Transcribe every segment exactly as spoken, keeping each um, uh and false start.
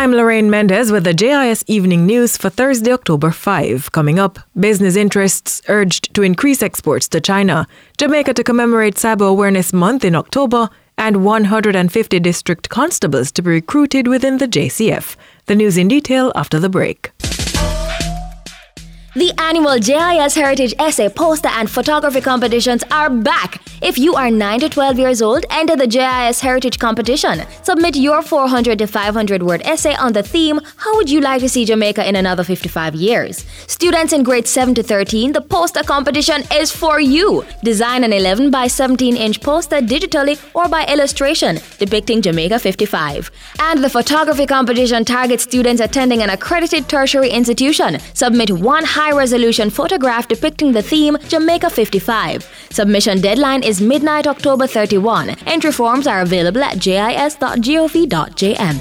I'm Lorraine Mendez with the J I S Evening News for Thursday, October fifth. Coming up, business interests urged to increase exports to China, Jamaica to commemorate Cyber Awareness Month in October, and one hundred fifty district constables to be recruited within the J C F. The news in detail after the break. The annual J I S Heritage Essay, Poster and Photography competitions are back. If you are nine to twelve years old, enter the J I S Heritage Competition. Submit your four hundred to five hundred word essay on the theme, How would you like to see Jamaica in another fifty-five years? Students in grades seven to thirteen, the poster competition is for you. Design an eleven by seventeen inch poster digitally or by illustration depicting Jamaica fifty-five. And the photography competition targets students attending an accredited tertiary institution. Submit one high high-resolution photograph depicting the theme Jamaica fifty-five. Submission deadline is midnight October thirty-first. Entry forms are available at j i s dot gov dot j m.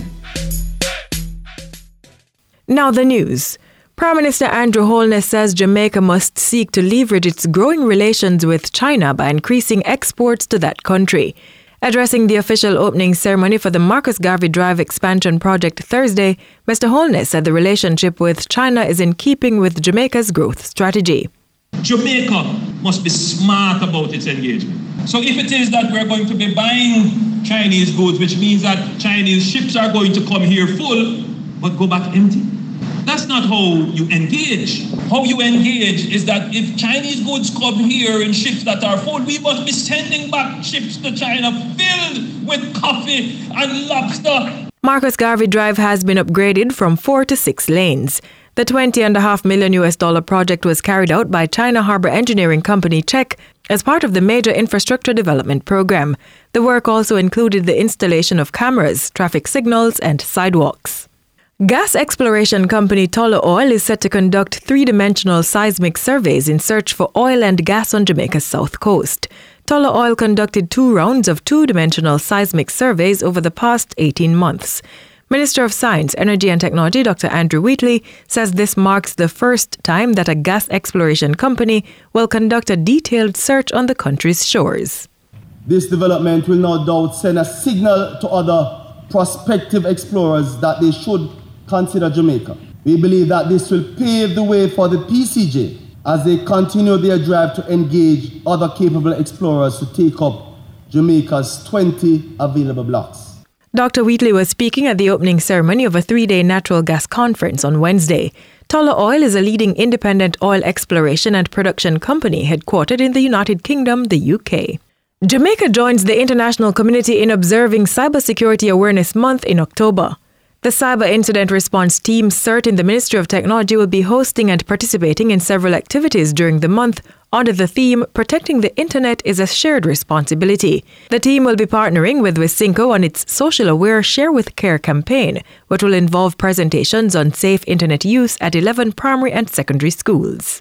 Now the news. Prime Minister Andrew Holness says Jamaica must seek to leverage its growing relations with China by increasing exports to that country. Addressing the official opening ceremony for the Marcus Garvey Drive expansion project Thursday, Mister Holness said the relationship with China is in keeping with Jamaica's growth strategy. Jamaica must be smart about its engagement. So if it is that we're going to be buying Chinese goods, which means that Chinese ships are going to come here full, but go back empty, that's not how you engage. How you engage is that if Chinese goods come here in ships that are full, we must be sending back ships to China filled with coffee and lobster. Marcus Garvey Drive has been upgraded from four to six lanes. The twenty and a half million U S dollar project was carried out by China Harbour Engineering Company Czech as part of the major infrastructure development program. The work also included the installation of cameras, traffic signals, and sidewalks. Gas exploration company Tullow Oil is set to conduct three-dimensional seismic surveys in search for oil and gas on Jamaica's south coast. Tullow Oil conducted two rounds of two-dimensional seismic surveys over the past eighteen months. Minister of Science, Energy and Technology Doctor Andrew Wheatley says this marks the first time that a gas exploration company will conduct a detailed search on the country's shores. This development will no doubt send a signal to other prospective explorers that they should consider Jamaica. We believe that this will pave the way for the P C J as they continue their drive to engage other capable explorers to take up Jamaica's twenty available blocks. Doctor Wheatley was speaking at the opening ceremony of a three-day natural gas conference on Wednesday. Tullow Oil is a leading independent oil exploration and production company headquartered in the United Kingdom, the U K. Jamaica joins the international community in observing Cybersecurity Awareness Month in October. The Cyber Incident Response Team CERT in the Ministry of Technology will be hosting and participating in several activities during the month under the theme Protecting the Internet is a Shared Responsibility. The team will be partnering with Wisynco on its Social Aware Share with Care campaign, which will involve presentations on safe internet use at eleven primary and secondary schools.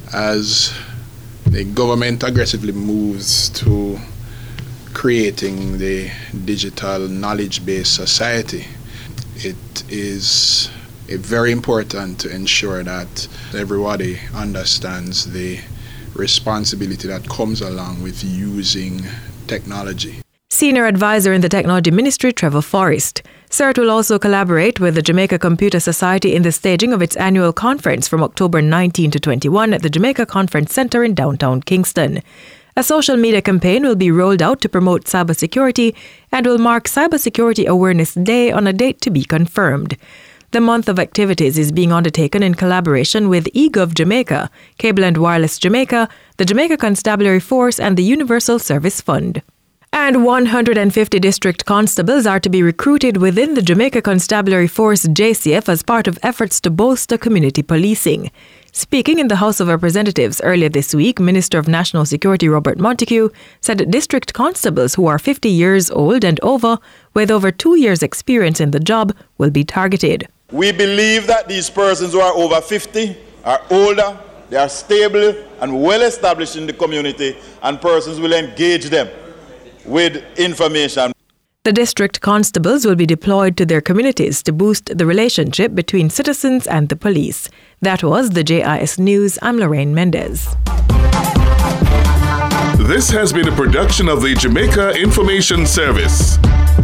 As the government aggressively moves to creating the digital knowledge-based society, it is very important to ensure that everybody understands the responsibility that comes along with using technology. Senior Advisor in the Technology Ministry, Trevor Forrest. CERT will also collaborate with the Jamaica Computer Society in the staging of its annual conference from October nineteenth to twenty-first at the Jamaica Conference Centre in downtown Kingston. A social media campaign will be rolled out to promote cybersecurity and will mark Cybersecurity Awareness Day on a date to be confirmed. The month of activities is being undertaken in collaboration with eGov Jamaica, Cable and Wireless Jamaica, the Jamaica Constabulary Force, and the Universal Service Fund. And one hundred fifty district constables are to be recruited within the Jamaica Constabulary Force J C F as part of efforts to bolster community policing. Speaking in the House of Representatives earlier this week, Minister of National Security Robert Montague said district constables who are fifty years old and over, with over two years' experience in the job, will be targeted. We believe that these persons who are over fifty are older, they are stable and well established in the community, and persons will engage them with information. The district constables will be deployed to their communities to boost the relationship between citizens and the police. That was the J I S News. I'm Lorraine Mendez. This has been a production of the Jamaica Information Service.